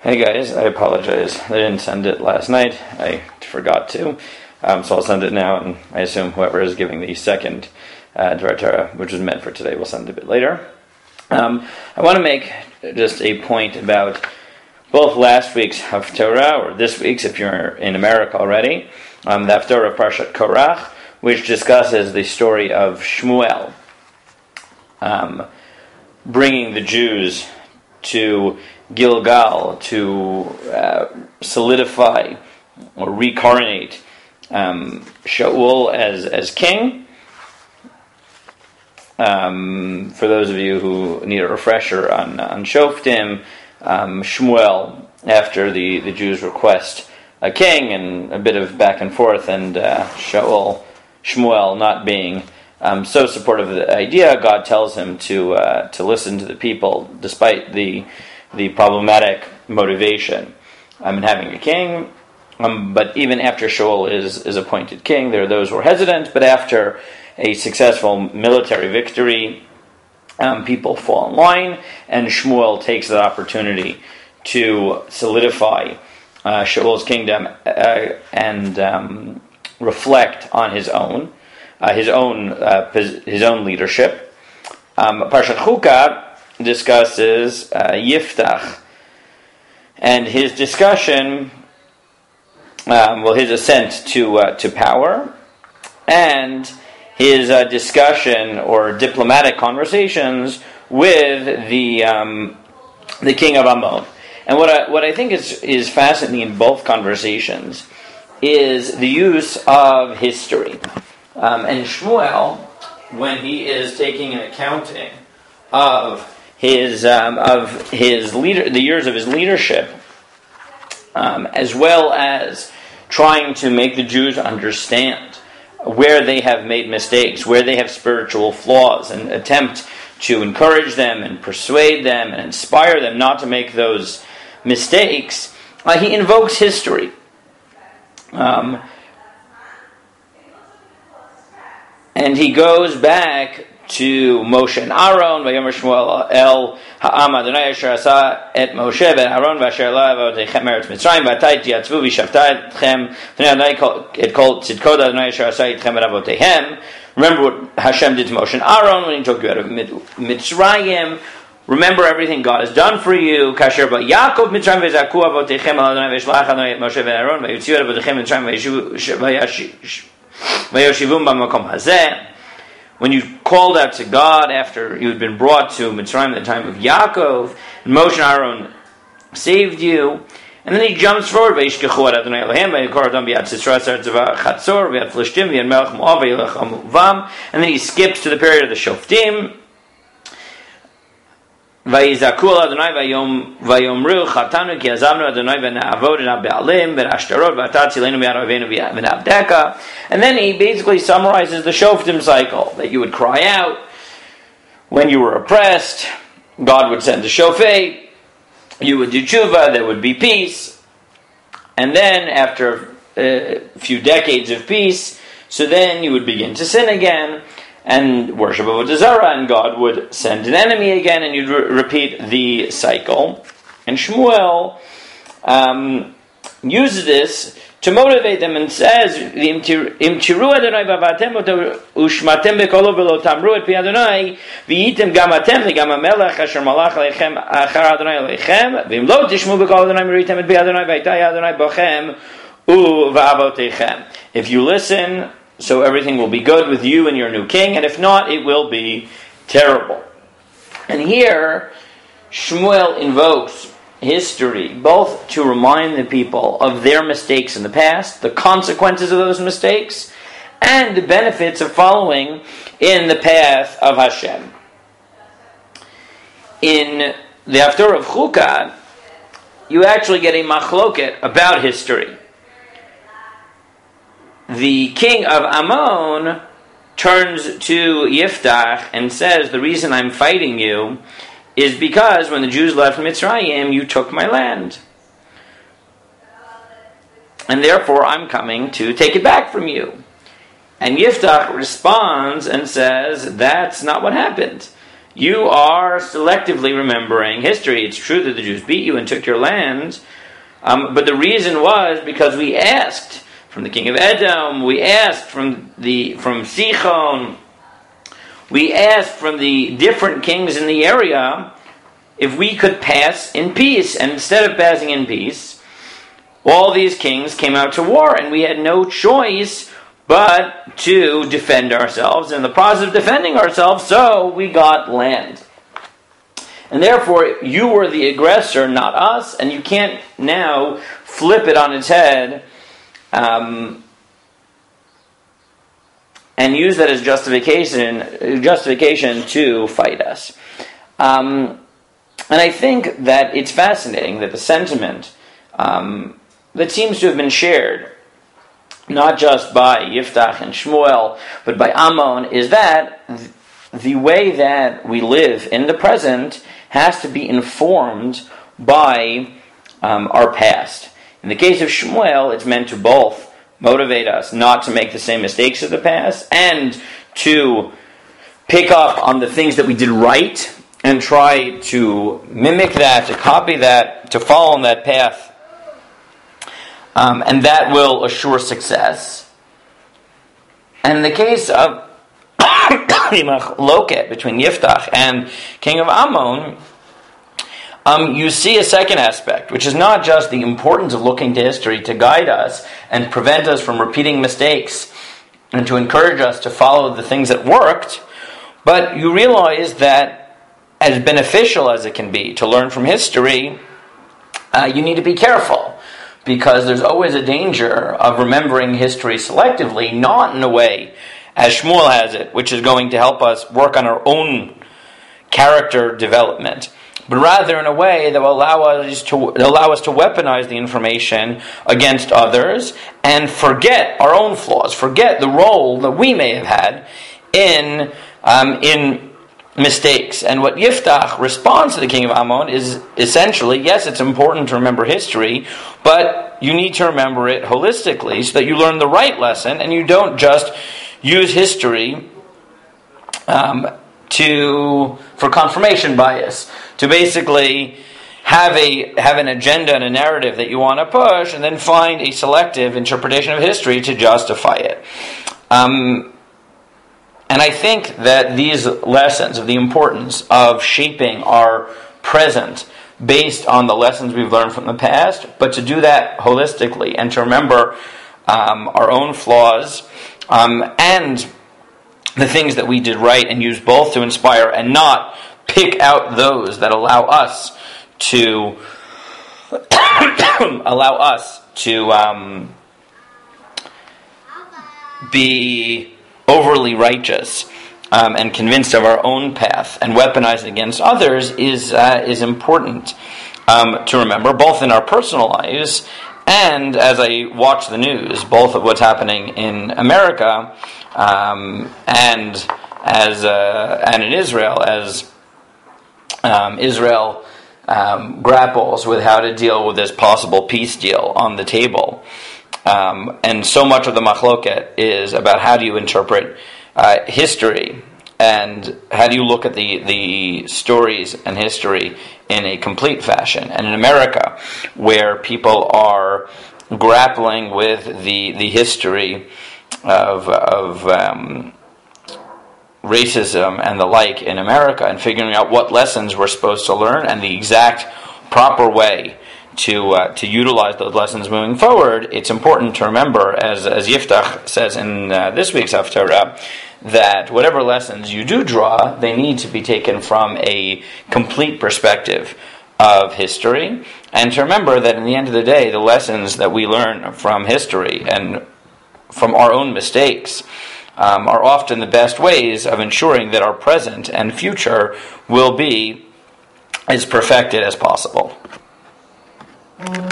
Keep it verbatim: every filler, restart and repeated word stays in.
Hey guys, I apologize. I didn't send it last night. I forgot to. Um, so I'll send it now, and I assume whoever is giving the second uh, Dvar Torah, which was meant for today, will send it a bit later. Um, I want to make just a point about both last week's Haftorah, or this week's if you're in America already, um, the Haftorah of Parshat Korach, which discusses the story of Shmuel um, bringing the Jews to Gilgal to uh, solidify or recarnate um, Shaul as as king. Um, for those of you who need a refresher on on Shoftim, um, Shmuel, after the, the Jews request a king and a bit of back and forth, and uh, Shaul, Shmuel not being um, so supportive of the idea, God tells him to uh, to listen to the people despite the the problematic motivation um, in having a king. Um, but even after Shaul is, is appointed king, there are those who are hesitant, but after a successful military victory, um, people fall in line, and Shmuel takes that opportunity to solidify uh, Shaul's kingdom uh, and um, reflect on his own, uh, his own uh, his own leadership. Um, Parshat Chukah discusses uh, Yiftach and his discussion, um, well, his ascent to uh, to power, and his uh, discussion or diplomatic conversations with the um, the king of Ammon. And what I, what I think is is fascinating in both conversations is the use of history. Um, and Shmuel, when he is taking an accounting of his um, of his leader, the years of his leadership, um, as well as trying to make the Jews understand where they have made mistakes, where they have spiritual flaws, and attempt to encourage them and persuade them and inspire them not to make those mistakes, uh, he invokes history. Um, and he goes back to Moshe and Aaron, Vayomer Shmuel El Ha'am Adonai Asher Asa Et Moshe Ben Aaron V'Asher La Avotechem Eretz Mitzrayim V'Atay Tiyatzvu V'Shavta Etchem V'nei Adonai Et Kol Tzidkot Adonai Asher Asa Etchem Et Avotehem. Remember what Hashem did to Moshe and Aaron when he took you out of Mitzrayim. Remember everything God has done for you. Kasher Ba Yaakov Mitzrayim V'Zaku Avotechem El Adonai V'Shlach Adonai Et Moshe Ben Aaron V'Yotziu Et Avotechem Mitzrayim V'Yashivum B'Makom Hazeh. When you called out to God after you had been brought to Mitzrayim at the time of Yaakov, and Moshe and Aaron saved you, and then he jumps forward, and then he skips to the period of the Shoftim. ויזעקו אל אדוני ויאמרו חטאנו כי עזבנו אדוני ונעבוד את הבעלים והשטרות ואתה תצילנו מיד אויבינו ונעבדך. And then he basically summarizes the Shoftim cycle, that you would cry out when you were oppressed, God would send the shofet, you would do tshuva, there would be peace, and then after a few decades of peace, so then you would begin to sin again and worship Avodah Zarah, and God would send an enemy again, and you'd re- repeat the cycle. And Shmuel um, uses this to motivate them and says, "Im tiru Adonai v'avatem ushmatem bekolo v'lo tamru et pi Adonai v'yitem gam atem v'gam hamelech asher malach aleichem achar Adonai aleichem v'im lo tishmu bekol Adonai meritem et pi Adonai v'yitay Adonai bochem u v'avoteichem." If you listen, so everything will be good with you and your new king, and if not, it will be terrible. And here, Shmuel invokes history, both to remind the people of their mistakes in the past, the consequences of those mistakes, and the benefits of following in the path of Hashem. In the Haftorah of Chukah, you actually get a machloket about history. The king of Ammon turns to Yiftach and says, the reason I'm fighting you is because when the Jews left Mitzrayim, you took my land. And therefore I'm coming to take it back from you. And Yiftach responds and says, that's not what happened. you are selectively remembering history. It's true that the Jews beat you and took your land, um, but the reason was because we asked from the king of Edom, we asked from the from Sichon, we asked from the different kings in the area if we could pass in peace. And instead of passing in peace, all these kings came out to war, and we had no choice but to defend ourselves. In the process of defending ourselves, so we got land. And therefore, you were the aggressor, not us, and you can't now flip it on its head um, and use that as justification, justification to fight us. Um, and I think that it's fascinating that the sentiment um, that seems to have been shared not just by Yiftach and Shmuel, but by Ammon, is that the way that we live in the present has to be informed by um, our past. In the case of Shmuel, it's meant to both motivate us not to make the same mistakes of the past and to pick up on the things that we did right and try to mimic that, to copy that, to follow on that path. Um, and that will assure success. And in the case of the machloket between Yiftach and king of Ammon, um, you see a second aspect, which is not just the importance of looking to history to guide us and prevent us from repeating mistakes and to encourage us to follow the things that worked, but you realize that as beneficial as it can be to learn from history, uh, you need to be careful. Because there's always a danger of remembering history selectively, not in a way as Shmuel has it, which is going to help us work on our own character development, but rather in a way that will allow us to allow us to weaponize the information against others and forget our own flaws, forget the role that we may have had in um, in mistakes. And what Yiftach responds to the king of Ammon is essentially, yes, it's important to remember history, but you need to remember it holistically so that you learn the right lesson and you don't just use history um, to for confirmation bias, to basically have a have an agenda and a narrative that you want to push and then find a selective interpretation of history to justify it. Um, And I think that these lessons of the importance of shaping our present based on the lessons we've learned from the past, but to do that holistically and to remember um, our own flaws um, and the things that we did right and use both to inspire and not pick out those that allow us to allow us to um, be overly righteous um, and convinced of our own path and weaponize it against others is uh, is important um, to remember, both in our personal lives and as I watch the news, both of what's happening in America um, and as uh, and in Israel, as um, Israel um, grapples with how to deal with this possible peace deal on the table. Um, and so much of the machloket is about how do you interpret uh, history and how do you look at the, the stories and history in a complete fashion. And in America, where people are grappling with the the history of, of um, racism and the like in America and figuring out what lessons we're supposed to learn and the exact proper way to uh, to utilize those lessons moving forward, it's important to remember, as as Yiftach says in uh, this week's Haftarah, that whatever lessons you do draw, they need to be taken from a complete perspective of history, and to remember that in the end of the day, the lessons that we learn from history and from our own mistakes um, are often the best ways of ensuring that our present and future will be as perfected as possible.